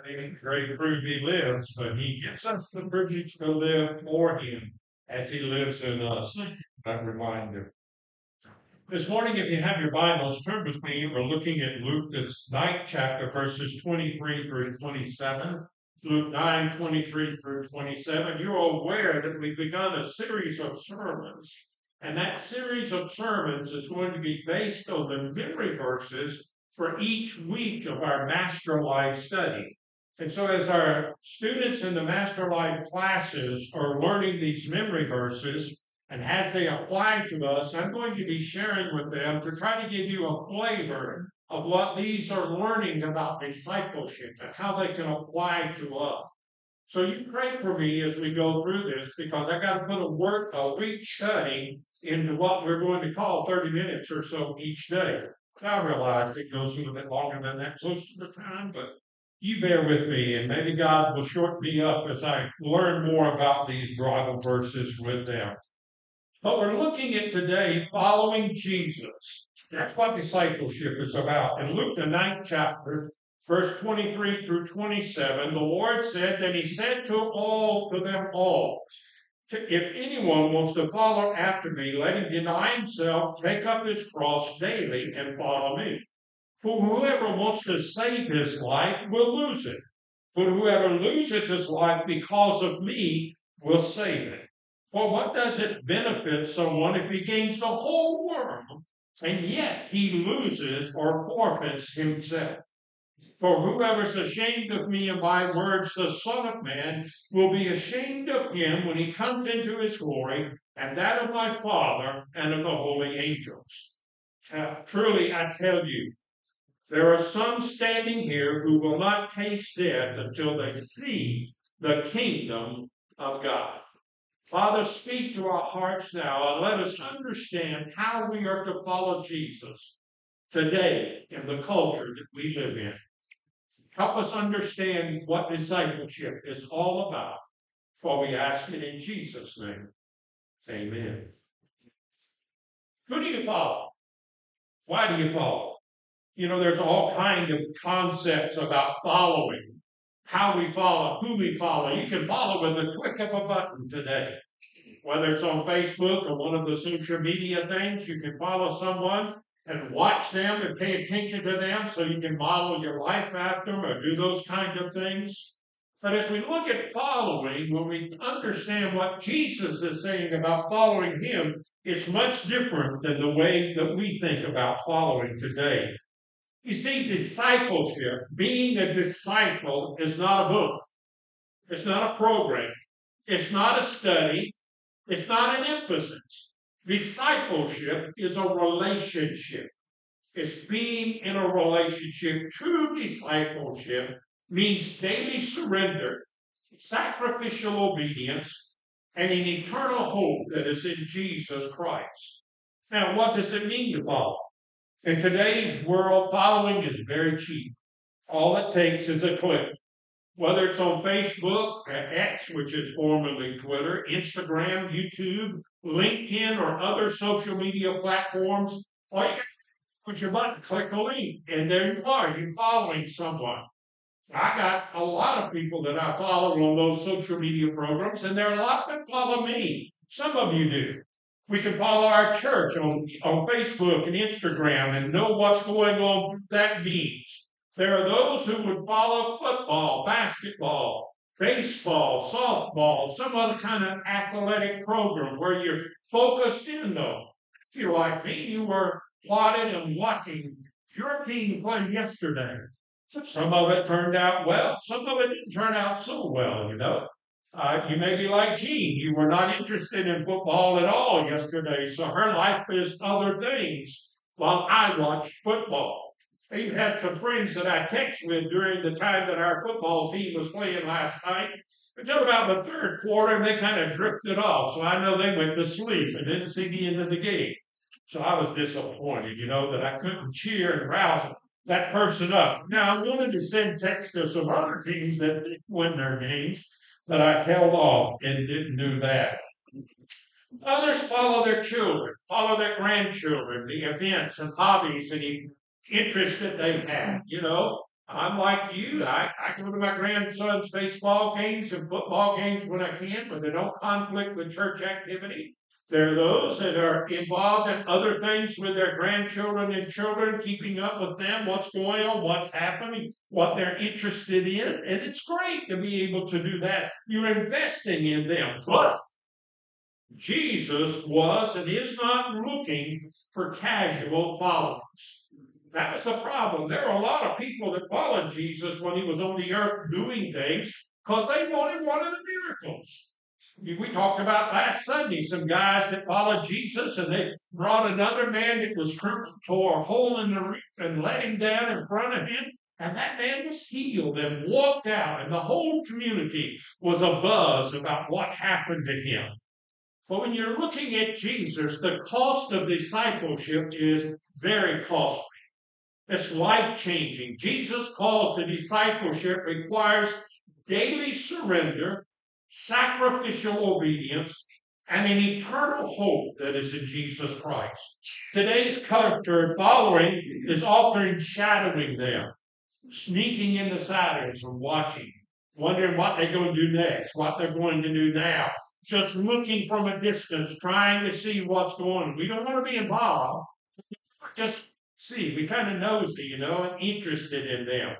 any great proof he lives, but he gives us the privilege to live for him as he lives in us. That reminder. This morning, if you have your Bibles, turn with me. We're looking at Luke, the ninth chapter, verses 23 through 27. Luke 9, 23 through 27. You're aware that we've begun a series of sermons, and that series of sermons is going to be based on the memory verses for each week of our Master Life study. And so as our students in the Master Life classes are learning these memory verses, and as they apply to us, I'm going to be sharing with them to try to give you a flavor of what these are learning about discipleship and how they can apply to us. So you pray for me as we go through this, because I got to put a week study into what we're going to call 30 minutes or so each day. I realize it goes a little bit longer than that close to the time, but you bear with me, and maybe God will shorten me up as I learn more about these Bible verses with them. But we're looking at today following Jesus. That's what discipleship is about. In Luke, the ninth chapter, verse 23 through 27, the Lord said, "Then he said to them all, if anyone wants to follow after me, let him deny himself, take up his cross daily, and follow me. For whoever wants to save his life will lose it. But whoever loses his life because of me will save it. Well, what does it benefit someone if he gains the whole world and yet he loses or forfeits himself? For whoever's ashamed of me and my words, the Son of Man will be ashamed of him when he comes into his glory, and that of my Father and of the holy angels. Truly, I tell you, there are some standing here who will not taste death until they see the kingdom of God." Father, speak to our hearts now and let us understand how we are to follow Jesus today in the culture that we live in. Help us understand what discipleship is all about, for we ask it in Jesus' name. Amen. Who do you follow? Why do you follow? You know, there's all kind of concepts about following, how we follow, who we follow. You can follow with the click of a button today. Whether it's on Facebook or one of the social media things, you can follow someone and watch them and pay attention to them so you can model your life after them or do those kind of things. But as we look at following, when we understand what Jesus is saying about following him, it's much different than the way that we think about following today. You see, discipleship, being a disciple, is not a book. It's not a program. It's not a study. It's not an emphasis. Discipleship is a relationship. It's being in a relationship. True discipleship means daily surrender, sacrificial obedience, and an eternal hope that is in Jesus Christ. Now, what does it mean to follow? In today's world, following is very cheap. All it takes is a click. Whether it's on Facebook, X, which is formerly Twitter, Instagram, YouTube, LinkedIn, or other social media platforms, all you got to do is push your button, click a link, and there you are. You're following someone. I got a lot of people that I follow on those social media programs, and there are a lot that follow me. Some of you do. We can follow our church on Facebook and Instagram and know what's going on through that means. There are those who would follow football, basketball, baseball, softball, some other kind of athletic program where you're focused in though. If you're like me, you were plotting and watching your team play yesterday. Some of it turned out well. Some of it didn't turn out so well, you know. You may be like Jean. You were not interested in football at all yesterday, so her life is other things while I watched football. I even had some friends that I texted with during the time that our football team was playing last night. Until about the third quarter, they kind of drifted off, so I know they went to sleep and didn't see the end of the game. So I was disappointed, you know, that I couldn't cheer and rouse that person up. Now, I wanted to send texts to some other teams that didn't win their games, but I held off and didn't do that. Others follow their children, follow their grandchildren, the events and hobbies and interests that they have. You know, I'm like you. I go to my grandson's baseball games and football games when I can, but they don't conflict with church activity. There are those that are involved in other things with their grandchildren and children, keeping up with them, what's going on, what's happening, what they're interested in. And it's great to be able to do that. You're investing in them. But Jesus was and is not looking for casual followers. That was the problem. There were a lot of people that followed Jesus when he was on the earth doing things because they wanted one of the miracles. We talked about last Sunday some guys that followed Jesus and they brought another man that was crippled, tore a hole in the roof and let him down in front of him. And that man was healed and walked out, and the whole community was abuzz about what happened to him. But when you're looking at Jesus, the cost of discipleship is very costly. It's life-changing. Jesus' call to discipleship requires daily surrender, sacrificial obedience, and an eternal hope that is in Jesus Christ. Today's culture and following is often shadowing them, sneaking in the shadows and watching, wondering what they're going to do next, what they're going to do now, just looking from a distance, trying to see what's going on. We don't want to be involved, just see. We kind of nosy, and interested in them.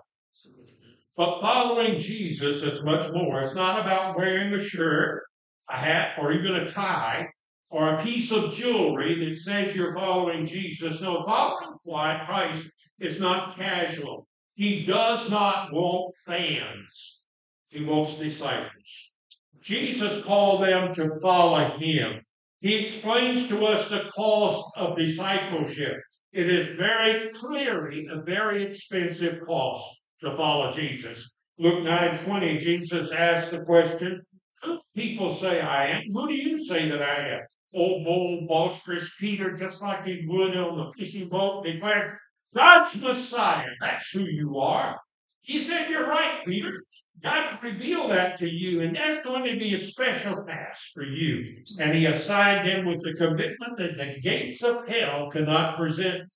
But following Jesus is much more. It's not about wearing a shirt, a hat, or even a tie, or a piece of jewelry that says you're following Jesus. No, following Christ is not casual. He does not want fans. He wants disciples. Jesus called them to follow him. He explains to us the cost of discipleship. It is very clearly a very expensive cost to follow Jesus. Luke 9:20, Jesus asked the question, who do people say I am? Who do you say that I am? Old, bold, boisterous Peter, just like he would on the fishing boat, declared, God's Messiah. That's who you are. He said, you're right, Peter. God revealed that to you, and there's going to be a special task for you. And he assigned him with the commitment that the gates of hell could not prevent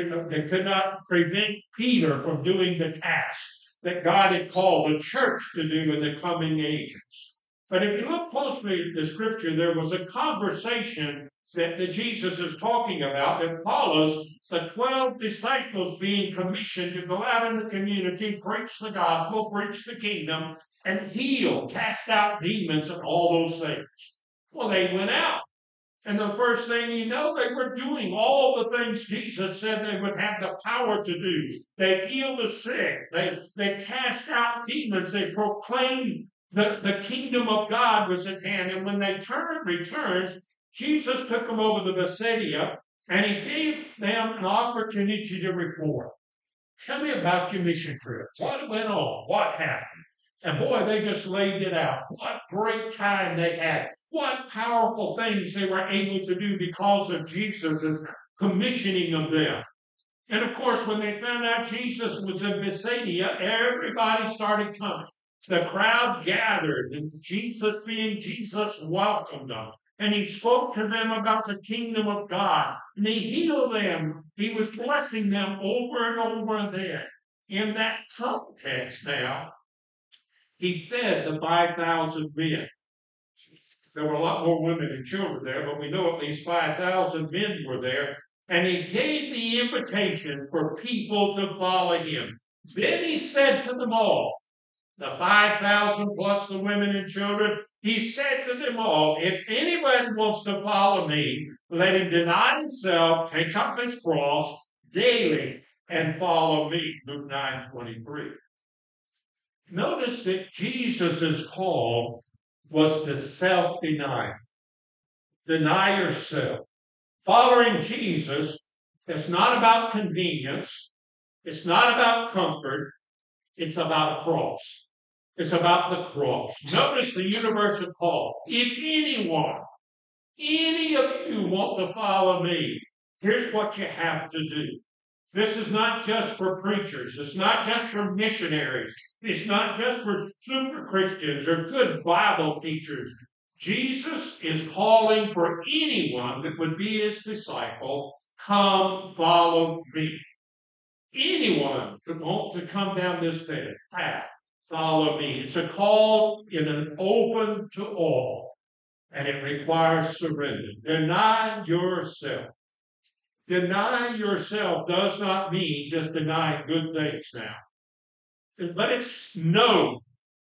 Peter from doing the task that God had called the church to do in the coming ages. But if you look closely at the scripture, there was a conversation that Jesus is talking about that follows the 12 disciples being commissioned to go out in the community, preach the gospel, preach the kingdom, and heal, cast out demons, and all those things. Well, they went out. And the first thing you know, they were doing all the things Jesus said they would have the power to do. They healed the sick. They cast out demons. They proclaimed the kingdom of God was at hand. And when they returned, Jesus took them over to Bethsaida, and he gave them an opportunity to report. Tell me about your mission trip. What went on? What happened? And boy, they just laid it out. What great time they had. What powerful things they were able to do because of Jesus' commissioning of them. And of course, when they found out Jesus was in Bethsaida, everybody started coming. The crowd gathered, and Jesus, being Jesus, welcomed them. And he spoke to them about the kingdom of God. And he healed them. He was blessing them over and over there. In that context now, he fed the 5,000 men. There were a lot more women and children there, but we know at least 5,000 men were there. And he gave the invitation for people to follow him. Then he said to them all, the 5,000 plus the women and children, he said to them all, if anyone wants to follow me, let him deny himself, take up his cross daily, and follow me. Luke 9:23. Notice that Jesus' call was to self-deny. Deny yourself. Following Jesus is not about convenience. It's not about comfort. It's about a cross. It's about the cross. Notice the universal call. If anyone, any of you want to follow me, here's what you have to do. This is not just for preachers. It's not just for missionaries. It's not just for super Christians or good Bible teachers. Jesus is calling for anyone that would be his disciple, come follow me. anyone who wants to come down this path, follow me. It's a call in an open to all, and it requires surrender. Deny yourself. Deny yourself does not mean just denying good things now, but it's no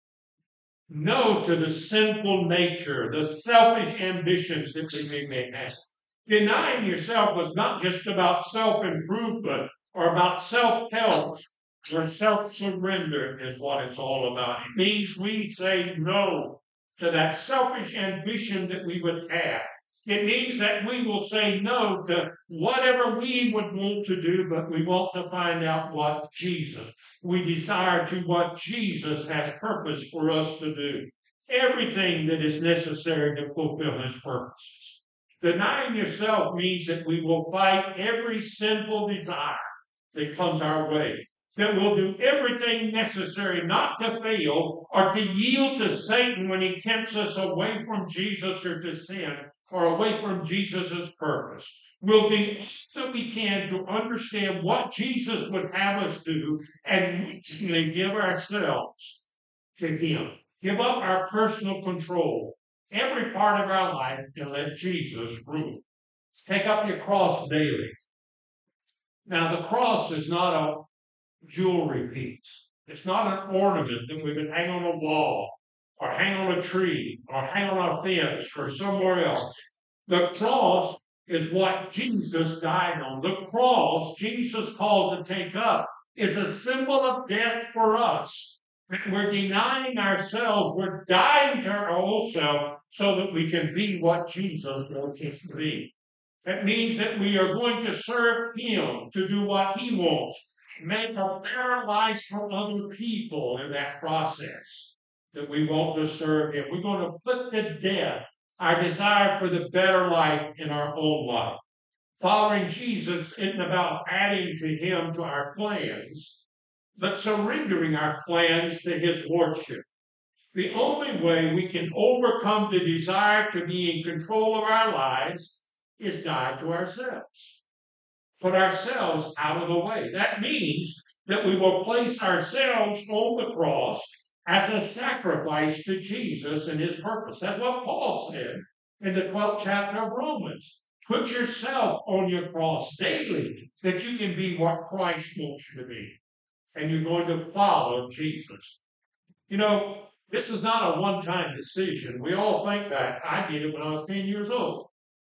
to the sinful nature, the selfish ambitions that we may have. Denying yourself was not just about self-improvement or about self-help or self-surrender is what it's all about. It means we say no to that selfish ambition that we would have. It means that we will say no to whatever we would want to do, but we want to find out what Jesus. We desire to what Jesus has purpose for us to do. Everything that is necessary to fulfill his purposes. Denying yourself means that we will fight every sinful desire that comes our way. That we'll do everything necessary not to fail or to yield to Satan when he tempts us away from Jesus or to sin or away from Jesus' purpose. We'll do all that we can to understand what Jesus would have us do and richly give ourselves to him. Give up our personal control, every part of our life, and let Jesus rule. Take up your cross daily. Now, the cross is not a jewelry piece. It's not an ornament that we can hang on a wall or hang on a tree or hang on a fence or somewhere else. The cross is what Jesus died on. The cross Jesus called to take up is a symbol of death for us. We're denying ourselves. We're dying to our old self so that we can be what Jesus wants us to be. That means that we are going to serve him, to do what he wants, make a better life for other people in that process, that we want to serve him. We're going to put to death our desire for the better life in our own life. Following Jesus isn't about adding to him to our plans, but surrendering our plans to his lordship. The only way we can overcome the desire to be in control of our lives is die to ourselves. Put ourselves out of the way. That means that we will place ourselves on the cross as a sacrifice to Jesus and his purpose. That's what Paul said in the 12th chapter of Romans. Put yourself on your cross daily that you can be what Christ wants you to be. And you're going to follow Jesus. You know, this is not a one-time decision. We all think that. I did it when I was 10 years old.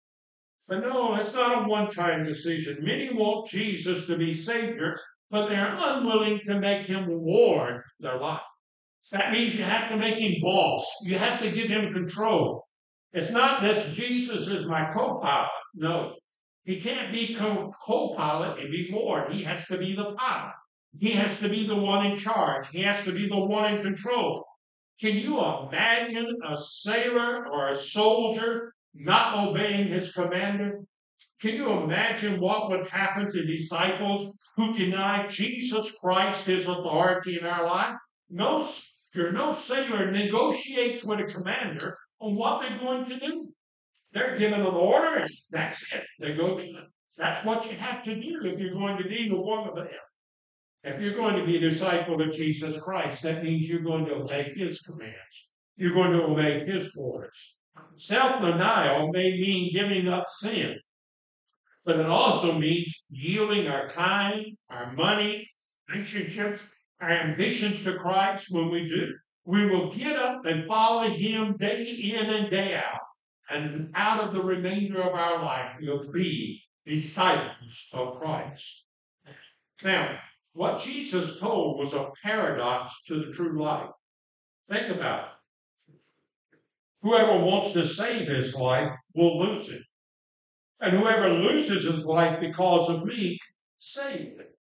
But no, it's not a one-time decision. Many want Jesus to be Savior, but they're unwilling to make him Lord their life. That means you have to make him boss. You have to give him control. It's not this Jesus is my co-pilot. No, he can't be co-pilot and be Lord. He has to be the pilot. He has to be the one in charge. He has to be the one in control. Can you imagine a sailor or a soldier not obeying his commander? Can you imagine what would happen to disciples who deny Jesus Christ his authority in our life? No sailor negotiates with a commander on what they're going to do. They're given an order, and that's it. They go to it. That's what you have to do if you're going to be the one of them. If you're going to be a disciple of Jesus Christ, that means you're going to obey his commands. You're going to obey his orders. Self-denial may mean giving up sin, but it also means yielding our time, our money, relationships, our ambitions to Christ. When we do, we will get up and follow him day in and day out. And out of the remainder of our life, we'll be disciples of Christ. Now, what Jesus told was a paradox to the true life. Think about it. Whoever wants to save his life will lose it. And whoever loses his life because of me, save it.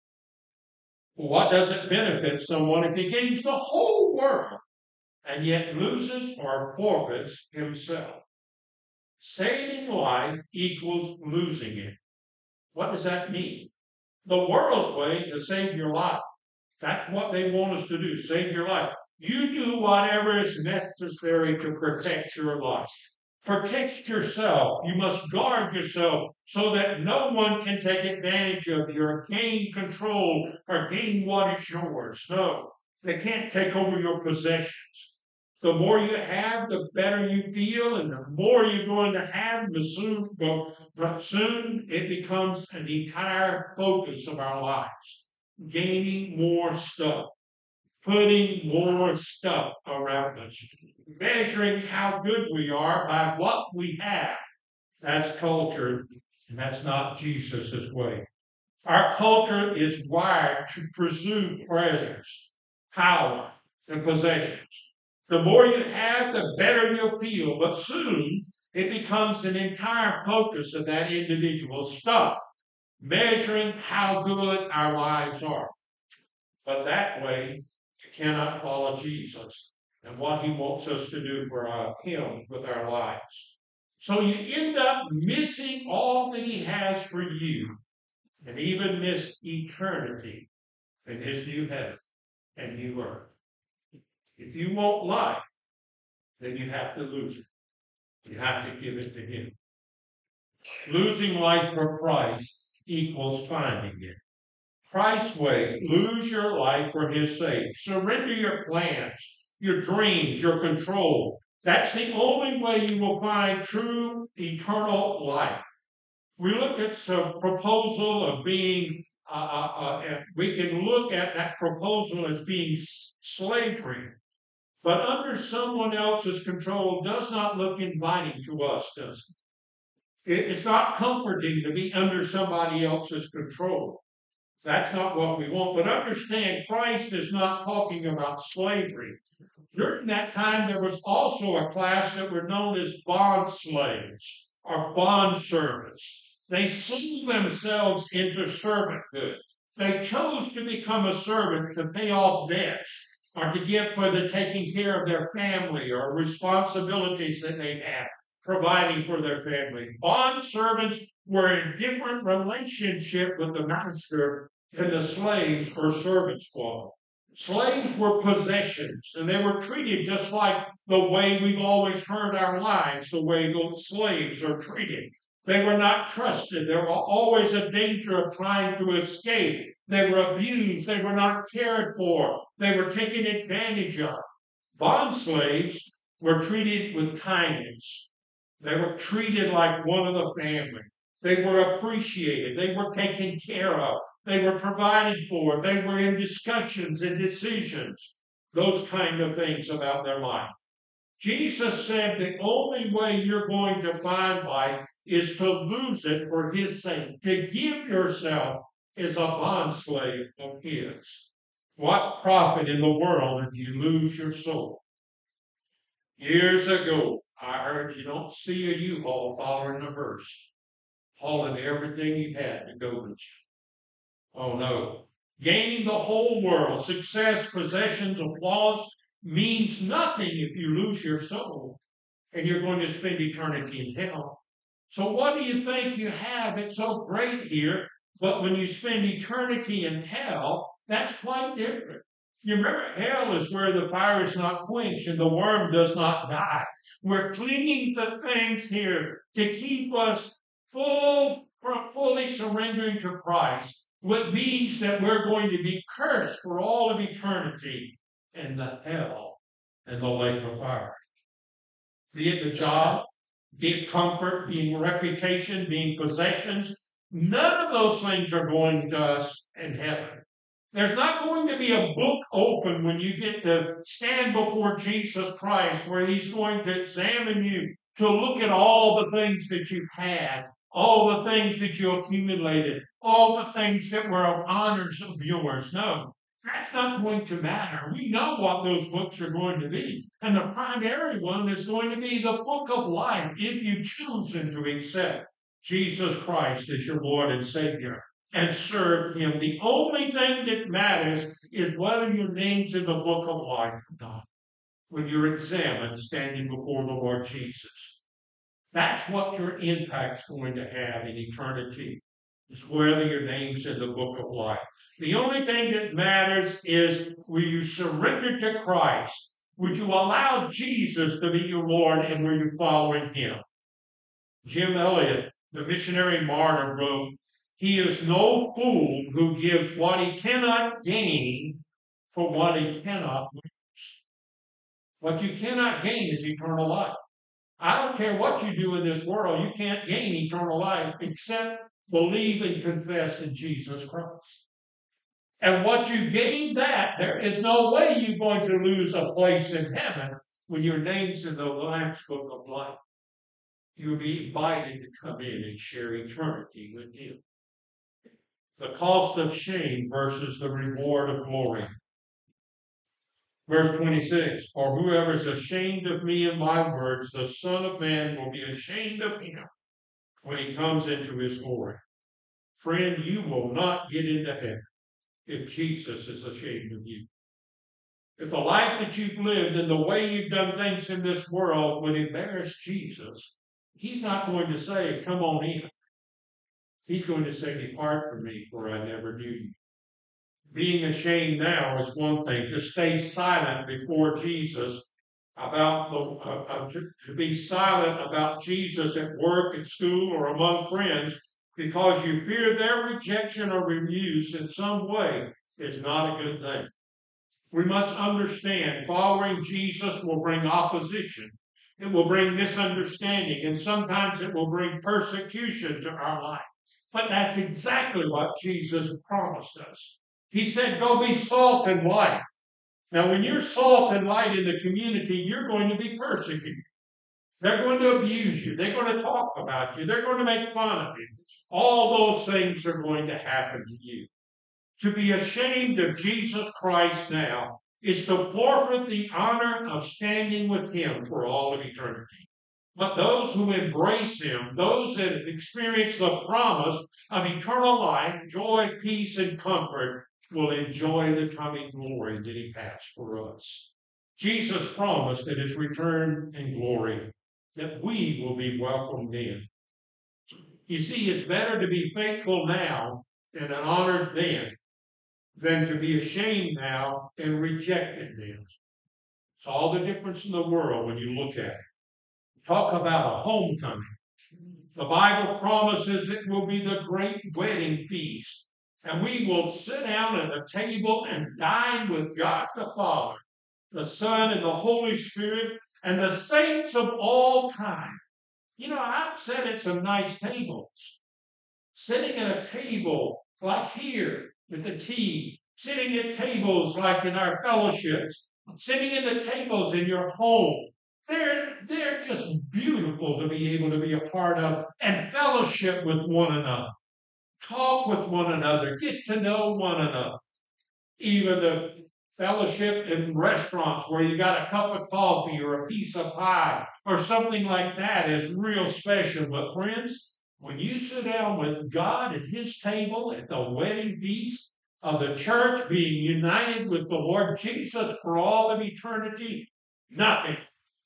What does it benefit someone if he gains the whole world and yet loses or forfeits himself? Saving life equals losing it. What does that mean? The world's way to save your life. That's what they want us to do, save your life. You do whatever is necessary to protect your life. Protect yourself. You must guard yourself so that no one can take advantage of you or gain control or gain what is yours. No, they can't take over your possessions. The more you have, the better you feel, and the more you're going to have, but soon it becomes an entire focus of our lives. Gaining more stuff, putting more stuff around us, measuring how good we are by what we have. That's culture, and that's not Jesus' way. Our culture is wired to pursue pleasures, power, and possessions. The more you have, the better you'll feel, but soon it becomes an entire focus of that individual's stuff, measuring how good our lives are. But that way, you cannot follow Jesus and what he wants us to do for him with our lives. So you end up missing all that he has for you and even miss eternity in his new heaven and new earth. If you want life, then you have to lose it. You have to give it to him. Losing life for Christ equals finding it. Christ's way, lose your life for his sake. Surrender your plans, your dreams, your control. That's the only way you will find true eternal life. We look at some proposal of being, we can look at that proposal as being slavery, but under someone else's control does not look inviting to us, does it? It's not comforting to be under somebody else's control. That's not what we want. But understand, Christ is not talking about slavery. During that time, there was also a class that were known as bond slaves or bond servants. They sold themselves into servanthood. They chose to become a servant to pay off debts or to give for the taking care of their family or responsibilities that they had, providing for their family. Bond servants were in different relationship with the master than the slaves or servants were. Slaves were possessions, and they were treated just like the way we've always heard our lives, the way those slaves are treated. They were not trusted. There was always a danger of trying to escape. They were abused. They were not cared for. They were taken advantage of. Bond slaves were treated with kindness. They were treated like one of the family. They were appreciated. They were taken care of. They were provided for. They were in discussions and decisions, those kind of things about their life. Jesus said the only way you're going to find life is to lose it for his sake. To give yourself is a bondslave of his. What profit in the world if you lose your soul? Years ago, I heard you don't see a U-Haul following a hearse, hauling everything you had to go with you. Oh no. Gaining the whole world, success, possessions, applause, means nothing if you lose your soul and you're going to spend eternity in hell. So what do you think you have? It's so great here, but when you spend eternity in hell, that's quite different. You remember, hell is where the fire is not quenched and the worm does not die. We're clinging to things here to keep us fully surrendering to Christ, which means that we're going to be cursed for all of eternity in the hell and the lake of fire. Be it the job, be it comfort, being reputation, being possessions, none of those things are going to us in heaven. There's not going to be a book open when you get to stand before Jesus Christ where he's going to examine you to look at all the things that you've had, all the things that you accumulated, all the things that were honors of yours. No, that's not going to matter. We know what those books are going to be. And the primary one is going to be the book of life if you choose to accept Jesus Christ as your Lord and Savior and serve him. The only thing that matters is whether your name's in the book of life or not when you're examined standing before the Lord Jesus. That's what your impact's going to have in eternity, is whether your name's in the book of life. The only thing that matters is will you surrender to Christ Would you allow Jesus to be your Lord, and were you following him? Jim Elliot, the missionary martyr, wrote, "He is no fool who gives what he cannot gain for what he cannot lose." What you cannot gain is eternal life. I don't care what you do in this world, you can't gain eternal life except believe and confess in Jesus Christ. And what you gain that, there is no way you're going to lose a place in heaven when your name's in the Lamb's Book of Life. You'll be invited to come in and share eternity with him. The cost of shame versus the reward of glory. Verse 26, "For whoever is ashamed of me and my words, the Son of Man will be ashamed of him when he comes into his glory." Friend, you will not get into heaven if Jesus is ashamed of you. If the life that you've lived and the way you've done things in this world would embarrass Jesus, he's not going to say, "Come on in." He's going to say, "Depart from me, for I never knew you." Being ashamed now is one thing. To stay silent before Jesus about to be silent about Jesus at work, at school, or among friends because you fear their rejection or abuse in some way is not a good thing. We must understand following Jesus will bring opposition. It will bring misunderstanding, and sometimes it will bring persecution to our life. But that's exactly what Jesus promised us. He said, "Go be salt and light." Now, when you're salt and light in the community, you're going to be persecuted. They're going to abuse you. They're going to talk about you. They're going to make fun of you. All those things are going to happen to you. To be ashamed of Jesus Christ now is to forfeit the honor of standing with him for all of eternity. But those who embrace him, those that experience the promise of eternal life, joy, peace, and comfort, will enjoy the coming glory that he has for us. Jesus promised at his return in glory that we will be welcomed in. You see, it's better to be faithful now and honored then than to be ashamed now and rejected then. It's all the difference in the world when you look at it. Talk about a homecoming. The Bible promises it will be the great wedding feast. And we will sit down at a table and dine with God the Father, the Son, and the Holy Spirit, and the saints of all time. You know, I've sat at some nice tables. Sitting at a table like here with the tea, sitting at tables like in our fellowships, sitting at the tables in your home. They're just beautiful to be able to be a part of and fellowship with one another. Talk with one another, get to know one another. Even the fellowship in restaurants where you got a cup of coffee or a piece of pie or something like that is real special. But friends, when you sit down with God at his table at the wedding feast of the church being united with the Lord Jesus for all of eternity, nothing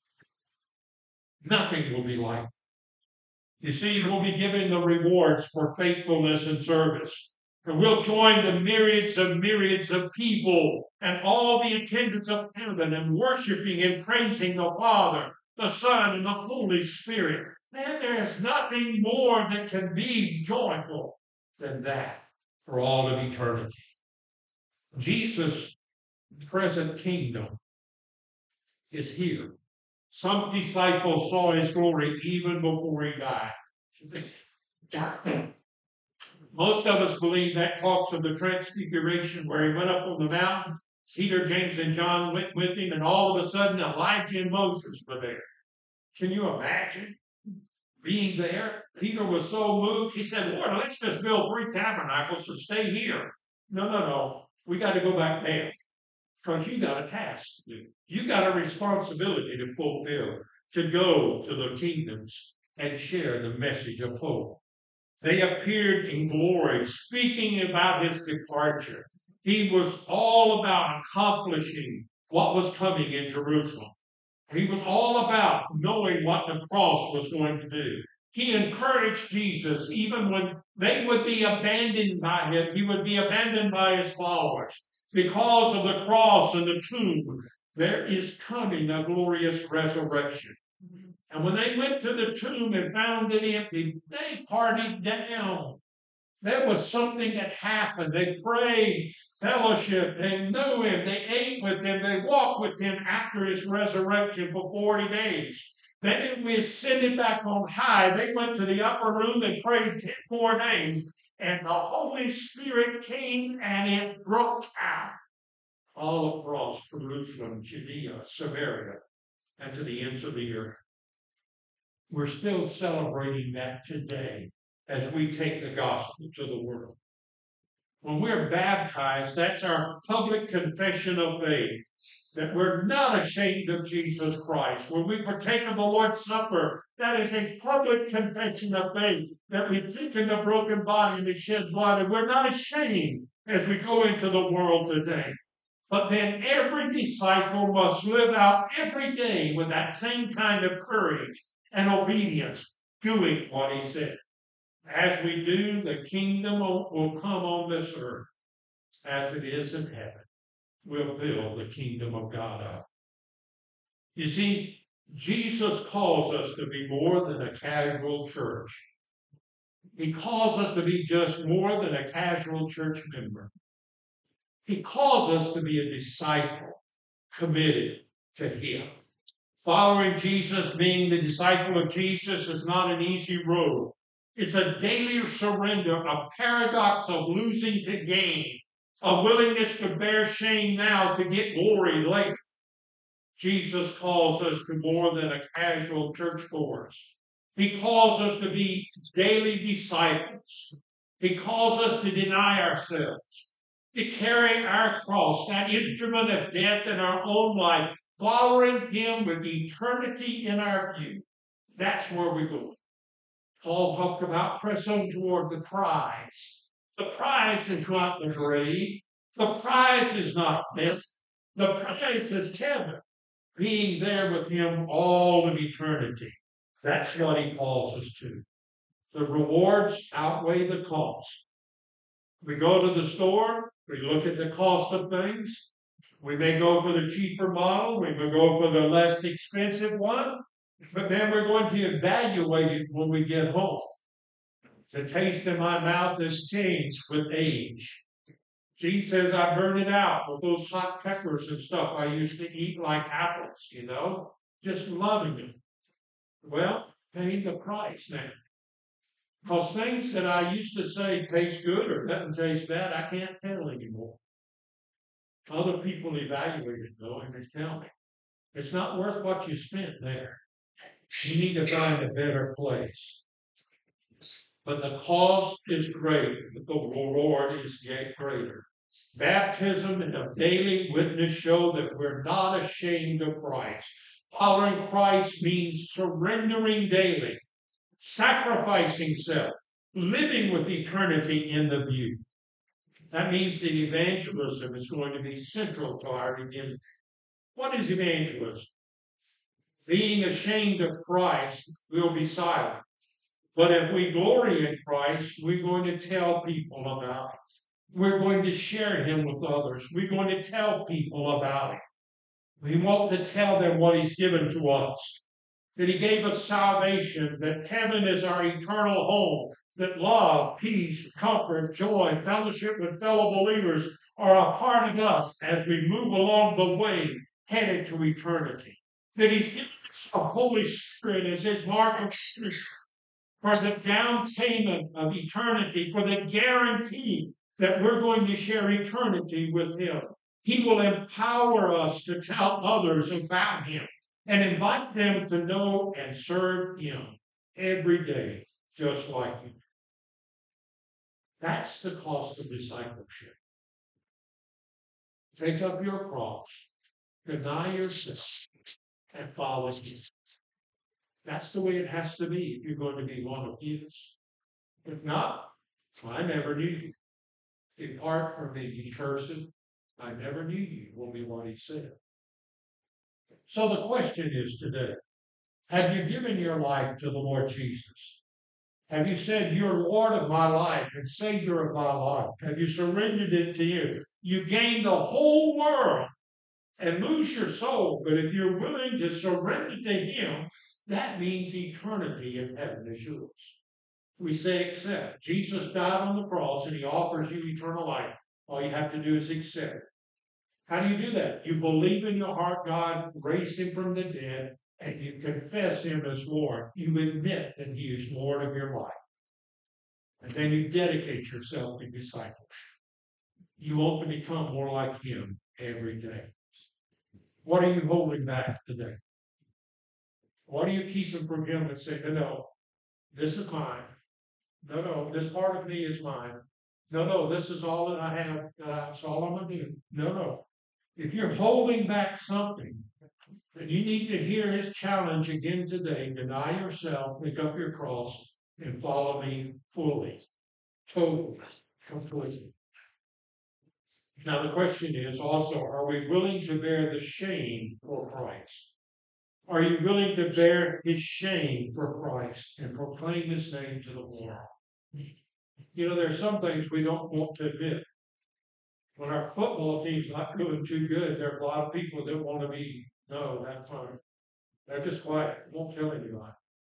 will be like it. You see, we'll be given the rewards for faithfulness and service. And we'll join the myriads of people and all the attendants of heaven and worshiping and praising the Father, the Son, and the Holy Spirit. Man, there is nothing more that can be joyful than that for all of eternity. Jesus' present kingdom is here. Some disciples saw his glory even before he died. Most of us believe that talks of the transfiguration where he went up on the mountain. Peter, James, and John went with him, and all of a sudden Elijah and Moses were there. Can you imagine being there? Peter was so moved, he said, "Lord, let's just build 3 tabernacles and stay here." No. We got to go back there. Because you got a task to do. You got a responsibility to fulfill, to go to the kingdoms and share the message of hope. They appeared in glory, speaking about his departure. He was all about accomplishing what was coming in Jerusalem. He was all about knowing what the cross was going to do. He encouraged Jesus even when they would be abandoned by him. He would be abandoned by his followers. Because of the cross and the tomb, there is coming a glorious resurrection. And when they went to the tomb and found it empty, they partied down. There was something that happened. They prayed, fellowship, they knew him, they ate with him, they walked with him after his resurrection for 40 days. Then we ascended back on high. They went to the upper room and prayed 10 more days. And the Holy Spirit came and it broke out all across Jerusalem, Judea, Samaria, and to the ends of the earth. We're still celebrating that today as we take the gospel to the world. When we're baptized, that's our public confession of faith, that we're not ashamed of Jesus Christ. When we partake of the Lord's Supper, that is a public confession of faith, that we've taken the broken body and the shed blood, and we're not ashamed as we go into the world today. But then every disciple must live out every day with that same kind of courage and obedience, doing what he said. As we do, the kingdom will come on this earth as it is in heaven. We'll build the kingdom of God up. You see, Jesus calls us to be more than a casual church. He calls us to be just more than a casual church member. He calls us to be a disciple committed to him. Following Jesus, being the disciple of Jesus, is not an easy road. It's a daily surrender, a paradox of losing to gain, a willingness to bear shame now to get glory later. Jesus calls us to more than a casual churchgoers. He calls us to be daily disciples. He calls us to deny ourselves, to carry our cross, that instrument of death in our own life, following him with eternity in our view. That's where we're going. Paul talked about press on toward the prize. The prize is not the grave. The prize is not death. The prize is heaven, being there with him all of eternity. That's what he calls us to. The rewards outweigh the cost. We go to the store, we look at the cost of things. We may go for the cheaper model, we may go for the less expensive one, but then we're going to evaluate it when we get home. The taste in my mouth has changed with age. She says I burned it out with those hot peppers and stuff I used to eat like apples, just loving them. Well, paying the price now. Because things that I used to say taste good or doesn't taste bad, I can't tell anymore. Other people evaluate it, though, and they tell me. It's not worth what you spent there. You need to find a better place. But the cost is great, but the reward is yet greater. Baptism and a daily witness show that we're not ashamed of Christ. Following Christ means surrendering daily, sacrificing self, living with eternity in the view. That means that evangelism is going to be central to our redemption. What is evangelism? Being ashamed of Christ, we'll be silent. But if we glory in Christ, we're going to tell people about it. We're going to share him with others. We're going to tell people about it. We want to tell them what he's given to us. That he gave us salvation, that heaven is our eternal home, that love, peace, comfort, joy, fellowship with fellow believers are a part of us as we move along the way headed to eternity. That he's given us a Holy Spirit as his mark of for the down payment of eternity, for the guarantee that we're going to share eternity with him. He will empower us to tell others about him and invite them to know and serve him every day, just like him. That's the cost of discipleship. Take up your cross, deny yourself, and follow him. That's the way it has to be if you're going to be one of his. If not, I never knew you. Depart from me, ye cursed. I never knew you, will be what he said. So the question is today, have you given your life to the Lord Jesus? Have you said, you're Lord of my life and Savior of my life? Have you surrendered it to you? You gained the whole world and lose your soul. But if you're willing to surrender to Him, that means eternity in heaven is yours. We say accept. Jesus died on the cross and He offers you eternal life. All you have to do is accept it. How do you do that? You believe in your heart God raised Him from the dead, and you confess Him as Lord. You admit that He is Lord of your life. And then you dedicate yourself to discipleship. You want to become more like Him every day. What are you holding back today? What are you keeping from Him and say, no, this is mine. No, this part of me is mine. No, this is all that I have. That's all I'm going to do. No. If you're holding back something, then you need to hear His challenge again today. Deny yourself, pick up your cross, and follow me fully, totally, completely. Now, the question is also, are we willing to bear the shame for Christ? Are you willing to bear His shame for Christ and proclaim His name to the world? You know, there's some things we don't want to admit. When our football team's not doing too good, there's a lot of people that want to be, no, that's fine. They're just quiet, won't tell anybody.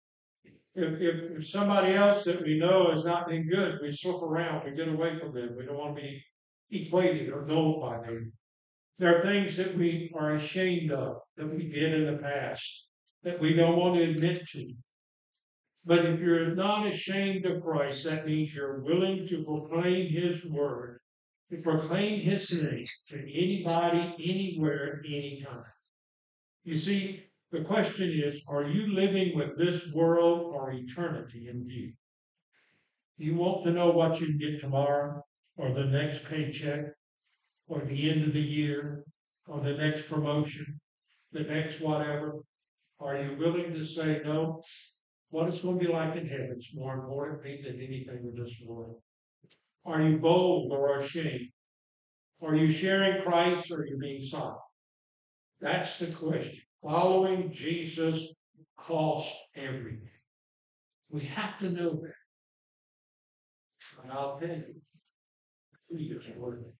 If somebody else that we know has not been good, we slip around, we get away from them. We don't want to be equated or known by them. There are things that we are ashamed of, that we did in the past, that we don't want to admit to. But if you're not ashamed of Christ, that means you're willing to proclaim His word, to proclaim His name to anybody, anywhere, anytime. You see, the question is, are you living with this world or eternity in view? Do you want to know what you can get tomorrow, or the next paycheck, or the end of the year, or the next promotion, the next whatever? Are you willing to say, no, what it's going to be like in heaven is more important to me than anything in this world? Are you bold or ashamed? Are you sharing Christ or are you being silent? That's the question. Following Jesus costs everything. We have to know that. And I'll tell you, He is worth it.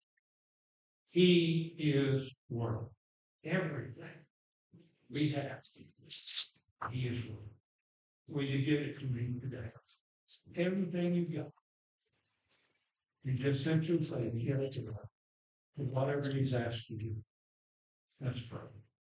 He is worth everything we have. He is worth it. Will you give it to me today? Everything you've got. You just simply say, give it to God. And whatever He's asked you to do. That's perfect.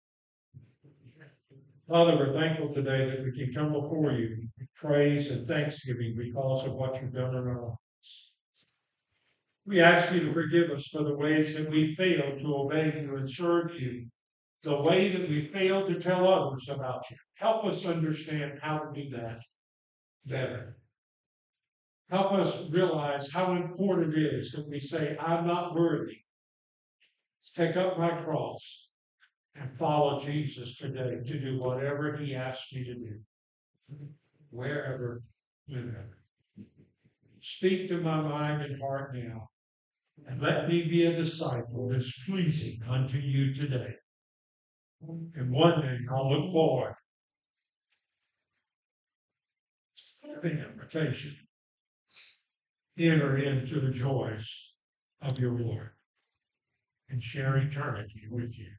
Father, we're thankful today that we can come before you with praise and thanksgiving because of what you've done in our lives. We ask you to forgive us for the ways that we failed to obey you and serve you, the way that we failed to tell others about you. Help us understand how to do that better. Help us realize how important it is that we say, I'm not worthy. Take up my cross and follow Jesus today to do whatever He asks me to do, wherever, whenever. Speak to my mind and heart now, and let me be a disciple that's pleasing unto you today. And one day I'll look forward to the invitation. Enter into the joys of your Lord and share eternity with you.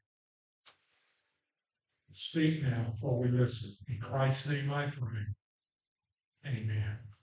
Speak now, for we listen. In Christ's name I pray. Amen.